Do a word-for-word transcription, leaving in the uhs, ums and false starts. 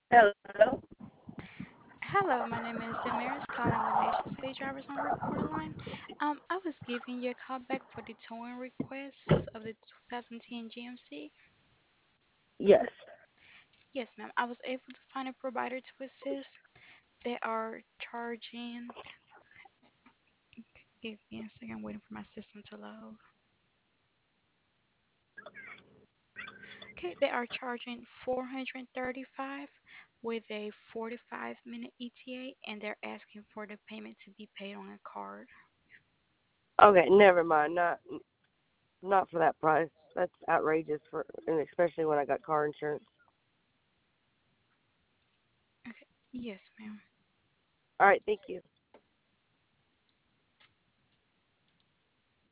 Hello. Hello, my name is Damaris, calling with Nation City Drivers on Recorder Line. Um, I was giving you a call back for the towing request of the twenty ten G M C. Yes. Yes, ma'am. I was able to find a provider to assist. They are charging. Give me a second, I'm waiting for my system to load. Okay, they are charging four hundred thirty-five with a forty-five minute E T A, and they're asking for the payment to be paid on a card. Okay, never mind. Not not for that price. That's outrageous for, and especially when I got car insurance. Okay. Yes, ma'am. All right, thank you.